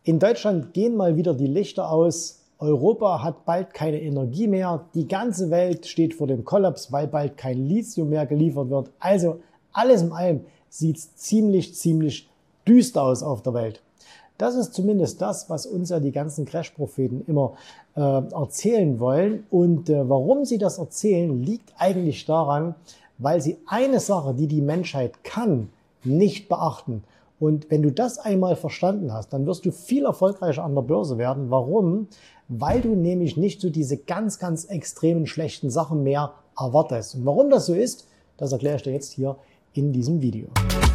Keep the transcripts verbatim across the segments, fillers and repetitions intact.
In Deutschland gehen mal wieder die Lichter aus. Europa hat bald keine Energie mehr. Die ganze Welt steht vor dem Kollaps, weil bald kein Lithium mehr geliefert wird. Also alles in allem sieht es ziemlich, ziemlich düster aus auf der Welt. Das ist zumindest das, was uns ja die ganzen Crash-Propheten immer äh, erzählen wollen. Und äh, warum sie das erzählen, liegt eigentlich daran, weil sie eine Sache, die die Menschheit kann, nicht beachten. Und wenn du das einmal verstanden hast, dann wirst du viel erfolgreicher an der Börse werden. Warum? Weil du nämlich nicht so diese ganz, ganz extremen schlechten Sachen mehr erwartest. Und warum das so ist, das erkläre ich dir jetzt hier in diesem Video.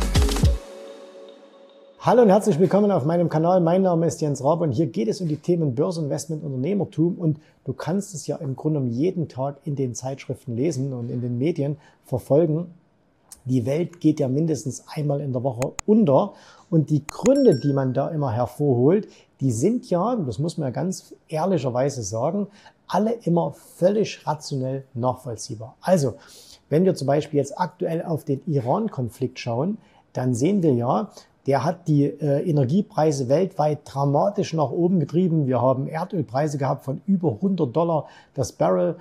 Hallo und herzlich willkommen auf meinem Kanal. Mein Name ist Jens Rabe und hier geht es um die Themen Börse, Investment, Unternehmertum. Und du kannst es ja im Grunde um jeden Tag in den Zeitschriften lesen und in den Medien verfolgen. Die Welt geht ja mindestens einmal in der Woche unter und die Gründe, die man da immer hervorholt, die sind ja, das muss man ja ganz ehrlicherweise sagen, alle immer völlig rationell nachvollziehbar. Also, wenn wir zum Beispiel jetzt aktuell auf den Iran-Konflikt schauen, dann sehen wir ja, der hat die äh, Energiepreise weltweit dramatisch nach oben getrieben. Wir haben Erdölpreise gehabt von über hundert Dollar das Barrel.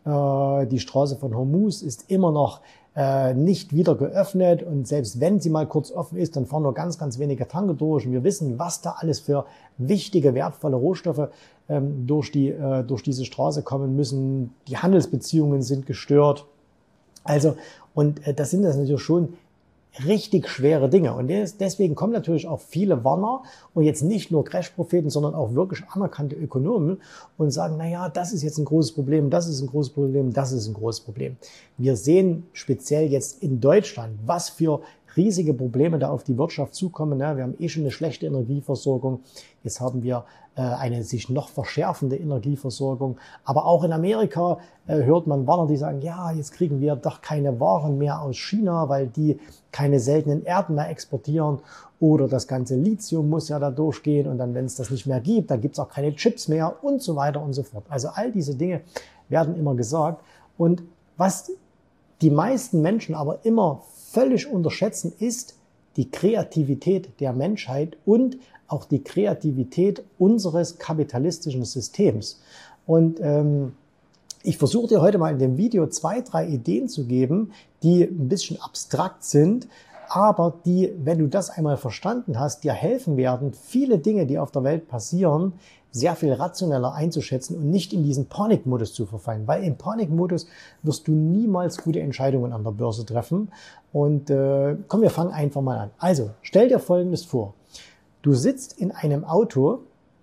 Äh, die Straße von Hormuz ist immer noch äh, nicht wieder geöffnet. Und selbst wenn sie mal kurz offen ist, dann fahren nur ganz, ganz wenige Tanker durch. Und wir wissen, was da alles für wichtige, wertvolle Rohstoffe ähm, durch, die, äh, durch diese Straße kommen müssen. Die Handelsbeziehungen sind gestört. Also, und äh, das sind das natürlich schon richtig schwere Dinge. Und deswegen kommen natürlich auch viele Warner und jetzt nicht nur Crash-Propheten, sondern auch wirklich anerkannte Ökonomen und sagen, na ja, das ist jetzt ein großes Problem, das ist ein großes Problem, das ist ein großes Problem. Wir sehen speziell jetzt in Deutschland, was für riesige Probleme da auf die Wirtschaft zukommen. Wir haben eh schon eine schlechte Energieversorgung. Jetzt haben wir eine sich noch verschärfende Energieversorgung. Aber auch in Amerika hört man Warner, die sagen, ja, jetzt kriegen wir doch keine Waren mehr aus China, weil die keine seltenen Erden mehr exportieren. Oder das ganze Lithium muss ja da durchgehen. Und dann, wenn es das nicht mehr gibt, dann gibt es auch keine Chips mehr und so weiter und so fort. Also all diese Dinge werden immer gesagt. Und was die meisten Menschen aber immer völlig unterschätzen, ist die Kreativität der Menschheit und auch die Kreativität unseres kapitalistischen Systems. Und ähm, ich versuche dir heute mal in dem Video zwei, drei Ideen zu geben, die ein bisschen abstrakt sind, aber die, wenn du das einmal verstanden hast, dir helfen werden, viele Dinge, die auf der Welt passieren, sehr viel rationeller einzuschätzen und nicht in diesen Panikmodus zu verfallen. Weil im Panikmodus wirst du niemals gute Entscheidungen an der Börse treffen. Und äh, komm, wir fangen einfach mal an. Also, stell dir Folgendes vor. Du sitzt in einem Auto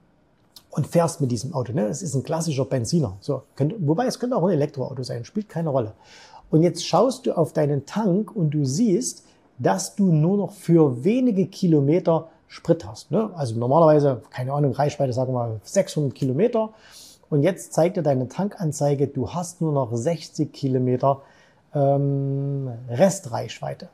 und fährst mit diesem Auto. Ne? Es ist ein klassischer Benziner. So, könnte, wobei es könnte auch ein Elektroauto sein, spielt keine Rolle. Und jetzt schaust du auf deinen Tank und du siehst, dass du nur noch für wenige Kilometer Sprit hast. Ne? Also normalerweise, keine Ahnung, Reichweite, sagen wir mal sechshundert Kilometer. Und jetzt zeigt dir deine Tankanzeige, du hast nur noch sechzig Kilometer ähm, Restreichweite.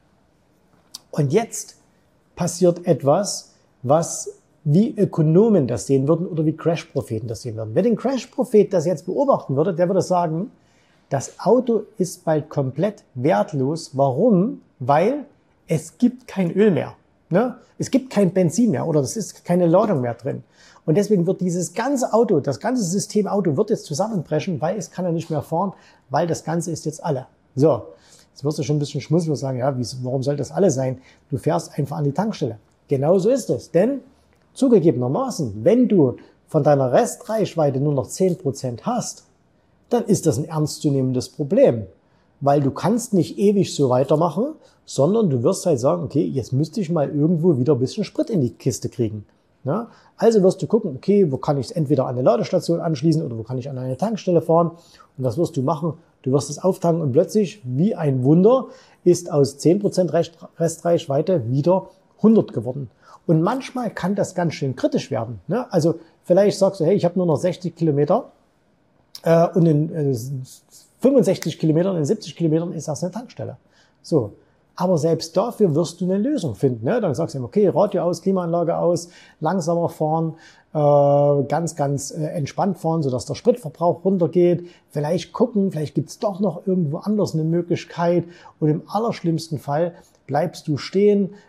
Und jetzt passiert etwas, was wie Ökonomen das sehen würden oder wie Crash-Propheten das sehen würden. Wenn ein Crash-Prophet das jetzt beobachten würde, der würde sagen, das Auto ist bald komplett wertlos. Warum? Weil es gibt kein Öl mehr. Ne? Es gibt kein Benzin mehr oder es ist keine Ladung mehr drin. Und deswegen wird dieses ganze Auto, das ganze System Auto wird jetzt zusammenbrechen, weil es kann ja nicht mehr fahren, weil das Ganze ist jetzt alle. So, jetzt wirst du schon ein bisschen schmunzeln und sagen, ja, wie, warum soll das alle sein? Du fährst einfach an die Tankstelle. Genau so ist es. Denn zugegebenermaßen, wenn du von deiner Restreichweite nur noch zehn Prozent hast, dann ist das ein ernstzunehmendes Problem. Weil du kannst nicht ewig so weitermachen, sondern du wirst halt sagen, okay, jetzt müsste ich mal irgendwo wieder ein bisschen Sprit in die Kiste kriegen. Ja? Also wirst du gucken, okay, wo kann ich es entweder an eine Ladestation anschließen oder wo kann ich an eine Tankstelle fahren. Und was wirst du machen? Du wirst es auftanken und plötzlich, wie ein Wunder, ist aus zehn Prozent Restreichweite wieder hundert geworden. Und manchmal kann das ganz schön kritisch werden. Ne? Also vielleicht sagst du, hey, ich habe nur noch sechzig Kilometer äh, und in äh, fünfundsechzig Kilometern, in siebzig Kilometern ist das eine Tankstelle. So. Aber selbst dafür wirst du eine Lösung finden. Ne? Dann sagst du, okay, Radio aus, Klimaanlage aus, langsamer fahren, äh, ganz, ganz äh, entspannt fahren, sodass der Spritverbrauch runtergeht. Vielleicht gucken, vielleicht gibt's doch noch irgendwo anders eine Möglichkeit. Und im allerschlimmsten Fall bleibst du stehen,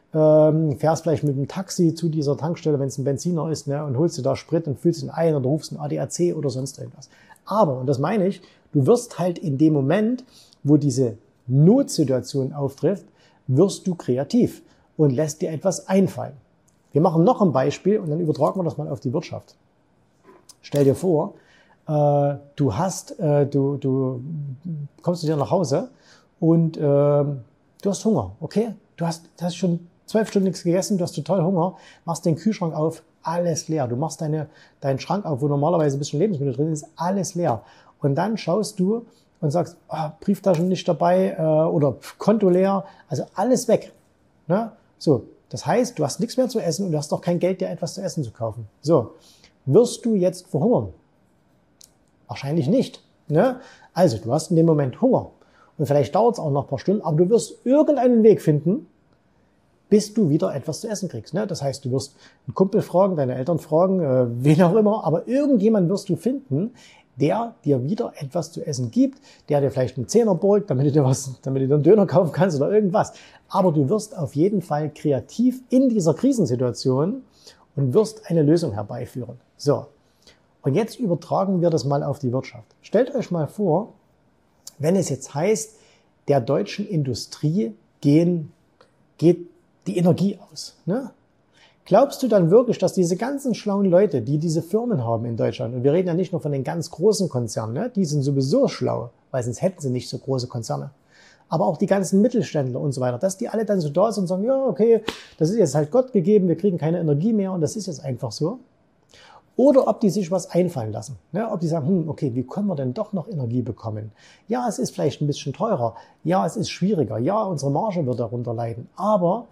ähm, fährst vielleicht mit dem Taxi zu dieser Tankstelle, wenn es ein Benziner ist, ne, und holst dir da Sprit und füllst ihn ein oder rufst einen A D A C oder sonst irgendwas. Aber, und das meine ich, du wirst halt in dem Moment, wo diese Notsituation auftrifft, wirst du kreativ und lässt dir etwas einfallen. Wir machen noch ein Beispiel und dann übertragen wir das mal auf die Wirtschaft. Stell dir vor, äh, du hast, äh, du, du kommst zu dir nach Hause und äh, du hast Hunger, okay? Du hast, du hast schon zwölf Stunden nichts gegessen, du hast total Hunger, machst den Kühlschrank auf, alles leer. Du machst deine, deinen Schrank auf, wo normalerweise ein bisschen Lebensmittel drin ist, alles leer. Und dann schaust du und sagst, oh, Brieftaschen nicht dabei äh, oder Konto leer, also alles weg. Ne? So, das heißt, du hast nichts mehr zu essen und du hast auch kein Geld, dir etwas zu essen zu kaufen. So, wirst du jetzt verhungern? Wahrscheinlich nicht. Ne? Also, du hast in dem Moment Hunger und vielleicht dauert es auch noch ein paar Stunden, aber du wirst irgendeinen Weg finden, bis du wieder etwas zu essen kriegst. Ne? Das heißt, du wirst einen Kumpel fragen, deine Eltern fragen, äh, wen auch immer, aber irgendjemand wirst du finden, der dir wieder etwas zu essen gibt, der dir vielleicht einen Zehner borgt, damit du dir was, damit du dir einen Döner kaufen kannst oder irgendwas. Aber du wirst auf jeden Fall kreativ in dieser Krisensituation und wirst eine Lösung herbeiführen. So. Und jetzt übertragen wir das mal auf die Wirtschaft. Stellt euch mal vor, wenn es jetzt heißt, der deutschen Industrie gehen, geht die Energie aus. Ne? Glaubst du dann wirklich, dass diese ganzen schlauen Leute, die diese Firmen haben in Deutschland, und wir reden ja nicht nur von den ganz großen Konzernen, ne? Die sind sowieso schlau, weil sonst hätten sie nicht so große Konzerne, aber auch die ganzen Mittelständler und so weiter, dass die alle dann so da sind und sagen, ja, okay, das ist jetzt halt Gott gegeben, wir kriegen keine Energie mehr und das ist jetzt einfach so. Oder ob die sich was einfallen lassen. Ne? Ob die sagen, hm, okay, wie können wir denn doch noch Energie bekommen? Ja, es ist vielleicht ein bisschen teurer. Ja, es ist schwieriger. Ja, unsere Marge wird darunter leiden. Aber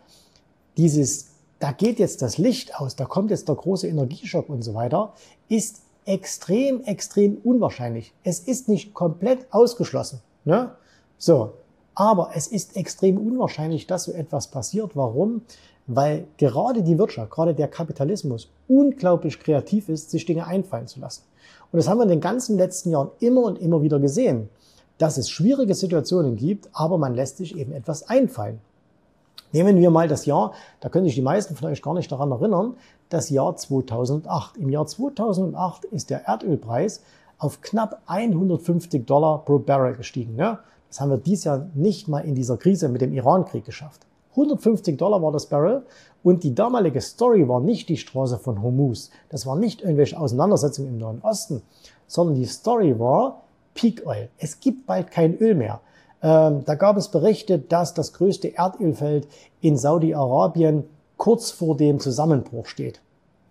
dieses, da geht jetzt das Licht aus, da kommt jetzt der große Energieschock und so weiter, ist extrem, extrem unwahrscheinlich. Es ist nicht komplett ausgeschlossen. Ne? So, aber es ist extrem unwahrscheinlich, dass so etwas passiert. Warum? Weil gerade die Wirtschaft, gerade der Kapitalismus unglaublich kreativ ist, sich Dinge einfallen zu lassen. Und das haben wir in den ganzen letzten Jahren immer und immer wieder gesehen, dass es schwierige Situationen gibt, aber man lässt sich eben etwas einfallen. Nehmen wir mal das Jahr, da können sich die meisten von euch gar nicht daran erinnern, das Jahr zweitausendacht. Im Jahr zweitausendacht ist der Erdölpreis auf knapp hundertfünfzig Dollar pro Barrel gestiegen. Ja? Das haben wir dieses Jahr nicht mal in dieser Krise mit dem Iran-Krieg geschafft. hundertfünfzig Dollar war das Barrel und die damalige Story war nicht die Straße von Hormuz. Das war nicht irgendwelche Auseinandersetzungen im Nahen Osten, sondern die Story war Peak Oil. Es gibt bald kein Öl mehr. Ähm, da gab es Berichte, dass das größte Erdölfeld in Saudi-Arabien kurz vor dem Zusammenbruch steht.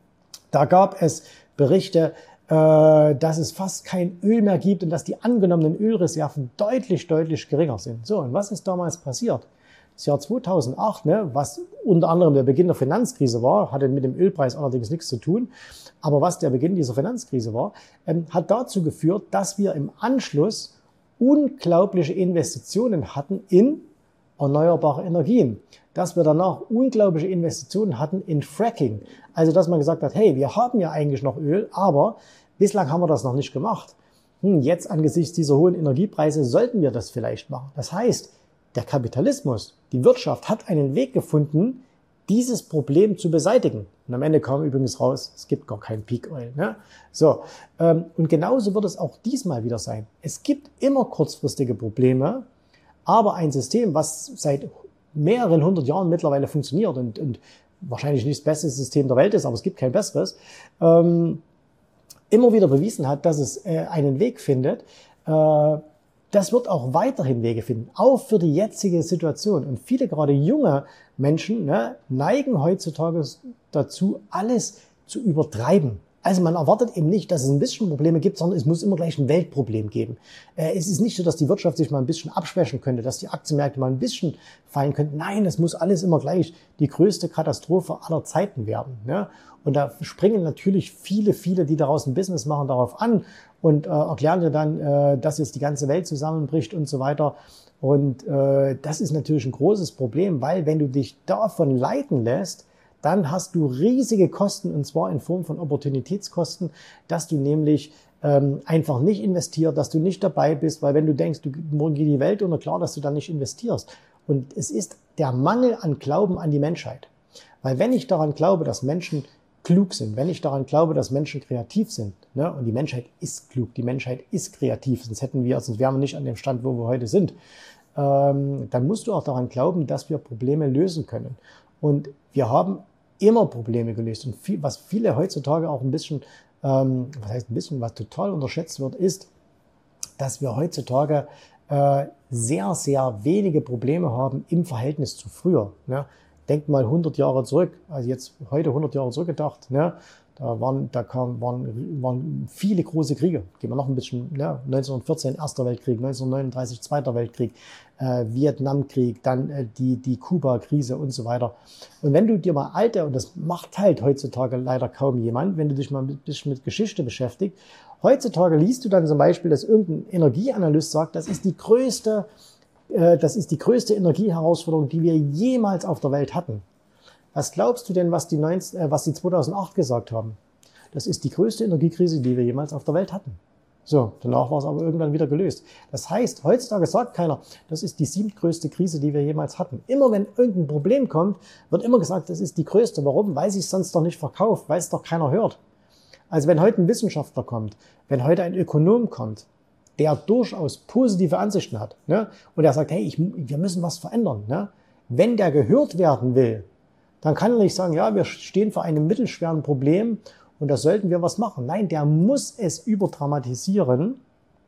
Da gab es Berichte, äh, dass es fast kein Öl mehr gibt und dass die angenommenen Ölreserven deutlich, deutlich geringer sind. So, und was ist damals passiert? Das Jahr zweitausendacht, ne, was unter anderem der Beginn der Finanzkrise war, hatte mit dem Ölpreis allerdings nichts zu tun, aber was der Beginn dieser Finanzkrise war, ähm, hat dazu geführt, dass wir im Anschluss unglaubliche Investitionen hatten in erneuerbare Energien, dass wir danach unglaubliche Investitionen hatten in Fracking, also dass man gesagt hat, hey, wir haben ja eigentlich noch Öl, aber bislang haben wir das noch nicht gemacht. Hm, jetzt angesichts dieser hohen Energiepreise sollten wir das vielleicht machen. Das heißt, der Kapitalismus, die Wirtschaft hat einen Weg gefunden, dieses Problem zu beseitigen. Und am Ende kam übrigens raus, es gibt gar kein Peak Oil. Ne? So, ähm, und genauso wird es auch diesmal wieder sein. Es gibt immer kurzfristige Probleme, aber ein System, was seit mehreren hundert Jahren mittlerweile funktioniert und, und wahrscheinlich nicht das beste System der Welt ist, aber es gibt kein besseres, ähm, immer wieder bewiesen hat, dass es äh, einen Weg findet, äh, das wird auch weiterhin Wege finden, auch für die jetzige Situation. Und viele, gerade junge Menschen, ne, neigen heutzutage dazu, alles zu übertreiben. Also man erwartet eben nicht, dass es ein bisschen Probleme gibt, sondern es muss immer gleich ein Weltproblem geben. Äh, es ist nicht so, dass die Wirtschaft sich mal ein bisschen abschwächen könnte, dass die Aktienmärkte mal ein bisschen fallen könnten. Nein, es muss alles immer gleich die größte Katastrophe aller Zeiten werden. Ne? Und da springen natürlich viele, viele, die daraus ein Business machen, darauf an und äh, erklären dir dann, äh, dass jetzt die ganze Welt zusammenbricht und so weiter. Und äh, das ist natürlich ein großes Problem, weil wenn du dich davon leiten lässt, dann hast du riesige Kosten, und zwar in Form von Opportunitätskosten, dass du nämlich ähm, einfach nicht investierst, dass du nicht dabei bist, weil wenn du denkst, du, morgen geht die Welt unter, klar, dass du dann nicht investierst. Und es ist der Mangel an Glauben an die Menschheit. Weil wenn ich daran glaube, dass Menschen klug sind, wenn ich daran glaube, dass Menschen kreativ sind, ne, und die Menschheit ist klug, die Menschheit ist kreativ, sonst hätten wir, sonst wären wir nicht an dem Stand, wo wir heute sind, ähm, dann musst du auch daran glauben, dass wir Probleme lösen können. Und wir haben immer Probleme gelöst. Und viel, was viele heutzutage auch ein bisschen, ähm, was heißt ein bisschen, was total unterschätzt wird, ist, dass wir heutzutage äh, sehr, sehr wenige Probleme haben im Verhältnis zu früher. Ne? Denk mal hundert Jahre zurück, also jetzt heute hundert Jahre zurückgedacht, ne? Da waren, da kam, waren, waren viele große Kriege. Gehen wir noch ein bisschen, ne? neunzehnhundertvierzehn Erster Weltkrieg, neunzehnhundertneununddreißig Zweiter Weltkrieg, äh, Vietnamkrieg, dann äh, die, die Kuba-Krise und so weiter. Und wenn du dir mal alte, und das macht halt heutzutage leider kaum jemand, wenn du dich mal ein bisschen mit Geschichte beschäftigt, heutzutage liest du dann zum Beispiel, dass irgendein Energieanalyst sagt, das ist die größte Das ist die größte Energieherausforderung, die wir jemals auf der Welt hatten. Was glaubst du denn, was die, neunzehn, äh, was die zweitausendacht gesagt haben? Das ist die größte Energiekrise, die wir jemals auf der Welt hatten. So, danach war es aber irgendwann wieder gelöst. Das heißt, heutzutage sagt keiner, das ist die siebtgrößte Krise, die wir jemals hatten. Immer wenn irgendein Problem kommt, wird immer gesagt, das ist die größte. Warum? Weil sie es sonst doch nicht verkauft, weil es doch keiner hört. Also wenn heute ein Wissenschaftler kommt, wenn heute ein Ökonom kommt, der durchaus positive Ansichten hat, ne? Und der sagt, hey, ich, wir müssen was verändern. Ne? Wenn der gehört werden will, dann kann er nicht sagen, ja, wir stehen vor einem mittelschweren Problem und da sollten wir was machen. Nein, der muss es überdramatisieren,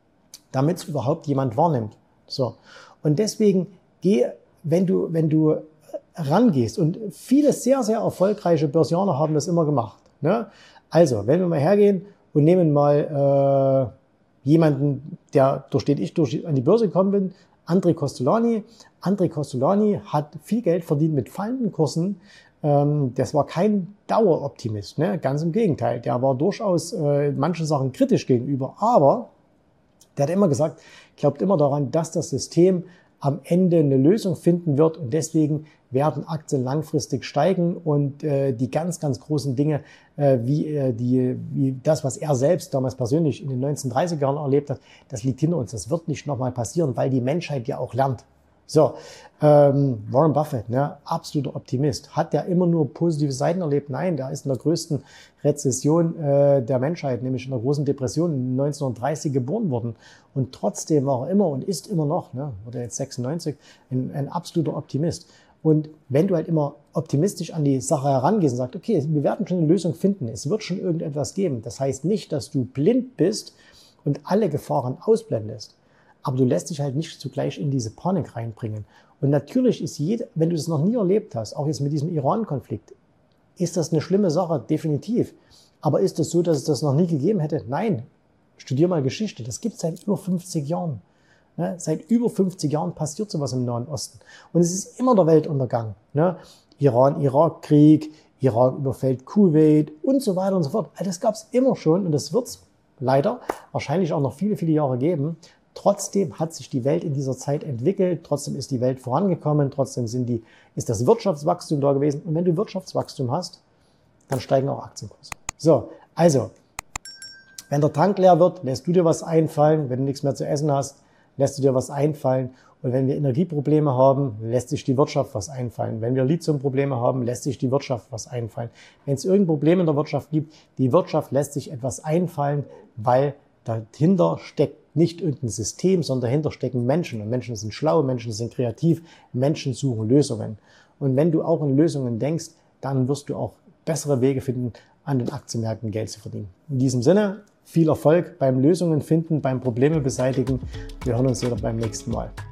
damit es überhaupt jemand wahrnimmt. So. Und deswegen geh, wenn du, wenn du rangehst, und viele sehr, sehr erfolgreiche Börsianer haben das immer gemacht. Ne? Also, wenn wir mal hergehen und nehmen mal, äh, jemanden, der durch den ich durch an die Börse gekommen bin, André Kostolany. André Kostolany hat viel Geld verdient mit fallenden Kursen. Ähm, das war kein Daueroptimist, ne? Ganz im Gegenteil. Der war durchaus äh, manchen Sachen kritisch gegenüber, aber der hat immer gesagt, glaubt immer daran, dass das System am Ende eine Lösung finden wird und deswegen werden Aktien langfristig steigen und äh, die ganz, ganz großen Dinge, äh, wie, äh, die, wie das, was er selbst damals persönlich in den neunzehnhundertdreißiger Jahren erlebt hat, das liegt hinter uns. Das wird nicht nochmal passieren, weil die Menschheit ja auch lernt. So, ähm, Warren Buffett, ne, absoluter Optimist. Hat der immer nur positive Seiten erlebt? Nein, der ist in der größten Rezession äh, der Menschheit, nämlich in der großen Depression neunzehnhundertdreißig geboren worden. Und trotzdem war er immer und ist immer noch, ne, wurde jetzt sechsundneunzig, ein, ein absoluter Optimist. Und wenn du halt immer optimistisch an die Sache herangehst und sagst, okay, wir werden schon eine Lösung finden, es wird schon irgendetwas geben. Das heißt nicht, dass du blind bist und alle Gefahren ausblendest. Aber du lässt dich halt nicht zugleich in diese Panik reinbringen. Und natürlich ist jeder, wenn du das noch nie erlebt hast, auch jetzt mit diesem Iran-Konflikt, ist das eine schlimme Sache, definitiv. Aber ist es so, dass es das noch nie gegeben hätte? Nein. Studier mal Geschichte. Das gibt es seit über fünfzig Jahren. Ne? Seit über fünfzig Jahren passiert sowas im Nahen Osten. Und es ist immer der Weltuntergang. Ne? Iran-Irak-Krieg, Irak überfällt Kuwait und so weiter und so fort. Das gab es immer schon und das wird es leider wahrscheinlich auch noch viele, viele Jahre geben. Trotzdem hat sich die Welt in dieser Zeit entwickelt, trotzdem ist die Welt vorangekommen, trotzdem sind die, ist das Wirtschaftswachstum da gewesen. Und wenn du Wirtschaftswachstum hast, dann steigen auch Aktienkurse. So, also, wenn der Tank leer wird, lässt du dir was einfallen. Wenn du nichts mehr zu essen hast, lässt du dir was einfallen. Und wenn wir Energieprobleme haben, lässt sich die Wirtschaft was einfallen. Wenn wir Lithiumprobleme haben, lässt sich die Wirtschaft was einfallen. Wenn es irgendein Problem in der Wirtschaft gibt, die Wirtschaft lässt sich etwas einfallen, weil dahinter steckt nicht irgendein System, sondern dahinter stecken Menschen. Und Menschen sind schlau, Menschen sind kreativ, Menschen suchen Lösungen. Und wenn du auch in Lösungen denkst, dann wirst du auch bessere Wege finden, an den Aktienmärkten Geld zu verdienen. In diesem Sinne, viel Erfolg beim Lösungen finden, beim Probleme beseitigen. Wir hören uns wieder beim nächsten Mal.